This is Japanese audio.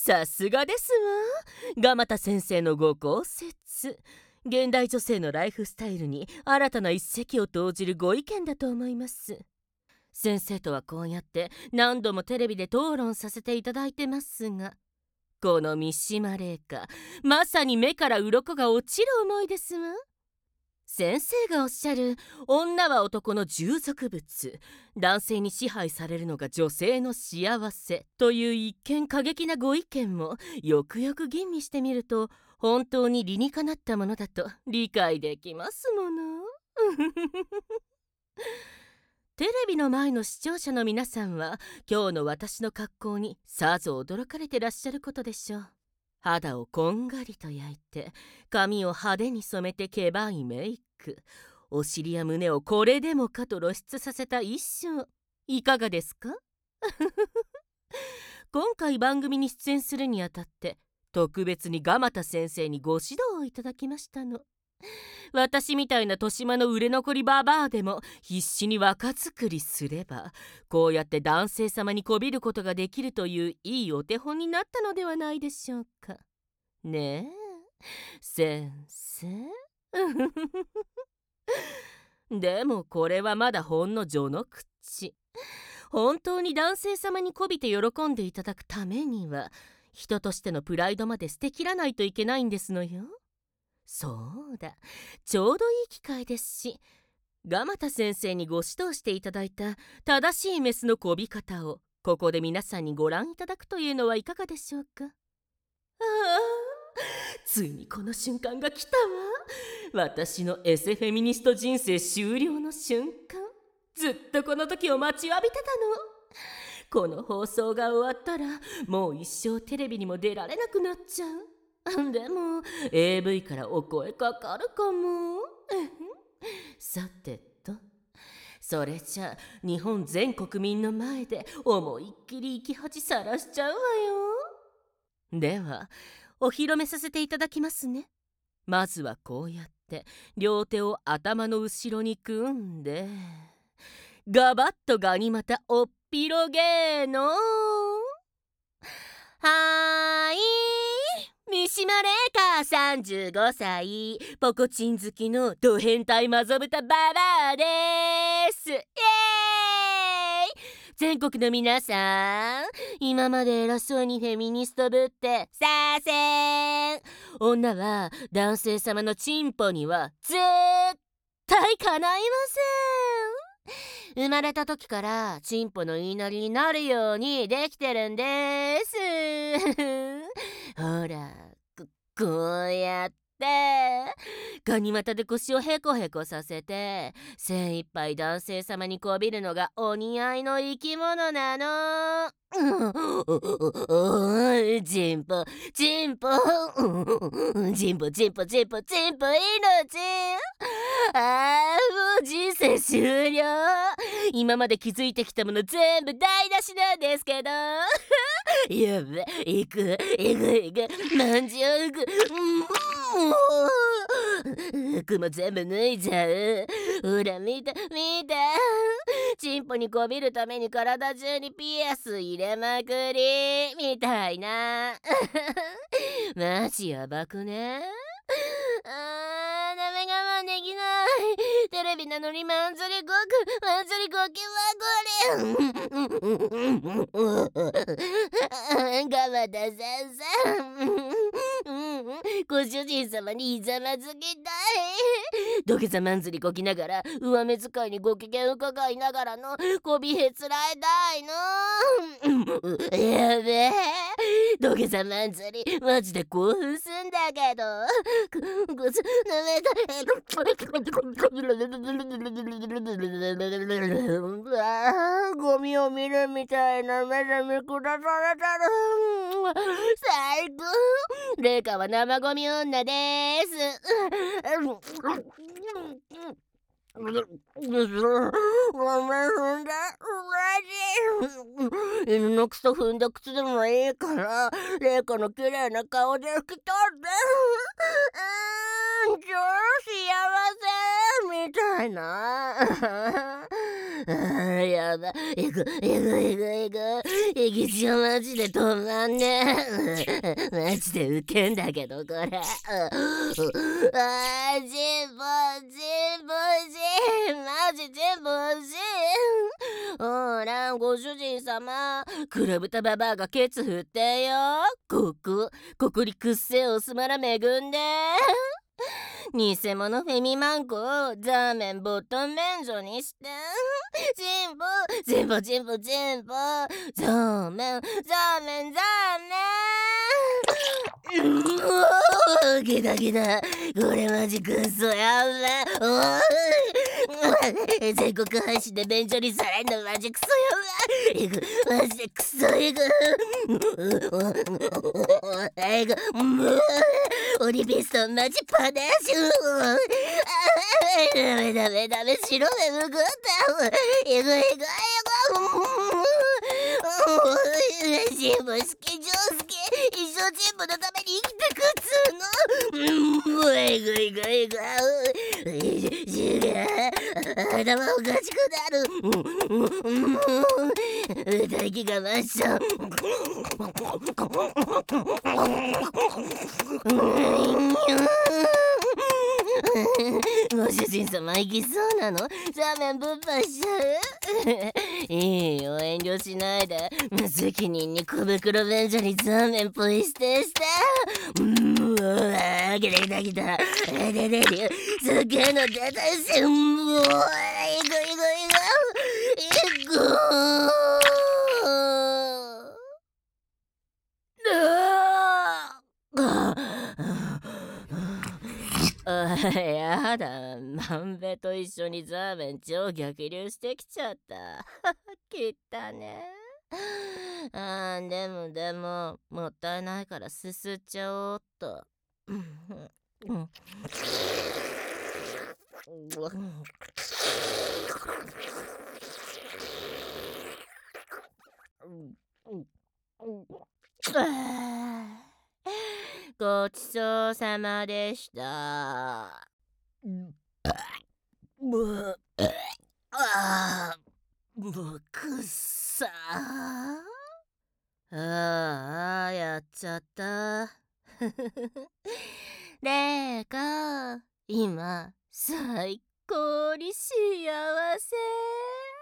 さすがですわ。蒲田先生のご考説、現代女性のライフスタイルに新たな一石を投じるご意見だと思います。先生とはこうやって何度もテレビで討論させていただいてますが、この三島麗華、まさに目から鱗が落ちる思いですわ。先生がおっしゃる女は男の従属物、男性に支配されるのが女性の幸せという一見過激なご意見もよくよく吟味してみると本当に理にかなったものだと理解できますもの。テレビの前の視聴者の皆さんは今日の私の格好にさぞ驚かれてらっしゃることでしょう。肌をこんがりと焼いて髪を派手に染めてけばいメイク、お尻や胸をこれでもかと露出させた衣装、いかがですか？今回番組に出演するにあたって特別に蒲田先生にご指導をいただきましたの。私みたいな豊島の売れ残りババアでも必死に若作りすればこうやって男性様にこびることができるといういいお手本になったのではないでしょうかねえ先生。でもこれはまだほんの序の口。本当に男性様にこびて喜んでいただくためには人としてのプライドまで捨てきらないといけないんですのよ。そうだ、ちょうどいい機会ですし、蒲田先生にご指導していただいた正しいメスのこび方をここで皆さんにご覧いただくというのはいかがでしょうか。ああ、ついにこの瞬間が来たわ。私のエセフェミニスト人生終了の瞬間。ずっとこの時を待ちわびてたの。この放送が終わったらもう一生テレビにも出られなくなっちゃう。でも AV からお声かかるかも。さてと、それじゃ日本全国民の前で思いっきり生き恥さらしちゃうわよ。ではお披露目させていただきますね。まずはこうやって両手を頭の後ろに組んでガバッとガニ股おっぴろげーの。はーい、三島麗華35歳、ポコチン好きのド変態マゾブタババアです。イエーイ。全国の皆さん、今まで偉そうにフェミニストぶってさーせん。女は男性様のチンポには絶対かないません。生まれた時からチンポの言いなりになるようにできてるんです。ほら、こうやってガニ股で腰をヘコヘコさせて精一杯男性様にこびるのがお似合いの生き物なの。チンポチンポチンポチンポチンポチンポ命。もう人生終了。今まで気づいてきたもの全部台無しなんですけど。やべ、いくまんじゅう服も全部脱いじゃう。ほら見てチンポにこびるために体中にピアス入れまくりみたいな。マジやばくね。ダメ、我慢できない。テレビなのにまんざりごきはこれ。ガバダさん、ご主人様にひざまずきたい。土下座まんずりこきながら上目遣いにご機嫌伺いながらのこびへつらえたいの。やべえ、土下座まんずりマジで興奮すんだけど。ゴミを見るみたいな目で見下されてる。最高。麗華は生ゴミ女です。ごめん、踏んだ。犬のクソ踏んだ靴でもいいから麗華の綺麗な顔で拭き取って。超幸せみたいな。やば、 息しはマジで止まんねえ。マジでウケんだけどこれ。あー、チンポチンポチン、マジチンポチン。ほらご主人様、黒豚ババアがケツ振ってよ。ここにくっせえおすまらめぐんで。偽物フェミマンコをザーメンボットン免除にして。チンポチンポチンポチンポ、ザーメンザーメンザーメン。ギタギタ、これマジくっそやべえ。全国配信で免除にされんのマジクソやべえ。マジでクソエグ。エグ。オリビストンマジパネーシュ。ダメ白目むくった。エグ。チンポ好き上好き、一生チンポのために生きてくっつーの。エグ頭おかしくなる。歌い気が増しちゃう。ご主人様行きそうなの？ザーメンぶっぱしちゃう？いいよ、遠慮しないで。無責任に小袋便所にザーメンポイ捨てして。ギタすっげえの出たし、エグやだ、マンベと一緒にザーメン超逆流してきちゃった。切ったね。でももったいないからすすっちゃおうっと。ごちそうさまでした。くっさやっちゃった。レイカ、今最高に幸せ。